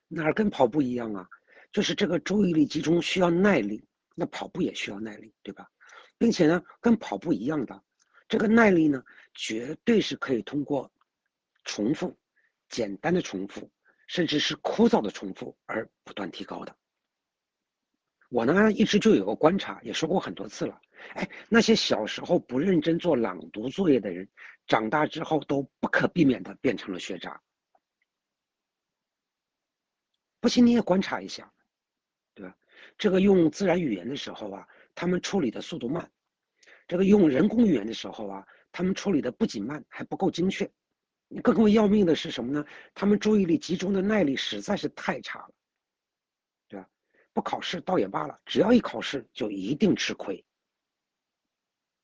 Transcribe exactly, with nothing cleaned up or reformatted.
哪儿跟跑步一样啊？就是这个注意力集中需要耐力，那跑步也需要耐力，对吧？并且呢，跟跑步一样的，这个耐力呢，绝对是可以通过重复、简单的重复，甚至是枯燥的重复而不断提高的。我呢，一直就有个观察，也说过很多次了。哎，那些小时候不认真做朗读作业的人，长大之后都不可避免的变成了学渣。不信你也观察一下，对吧？这个用自然语言的时候啊，他们处理的速度慢；这个用人工语言的时候啊，他们处理的不仅慢，还不够精确。更为要命的是什么呢？他们注意力集中的耐力实在是太差了，对吧？不考试倒也罢了，只要一考试就一定吃亏。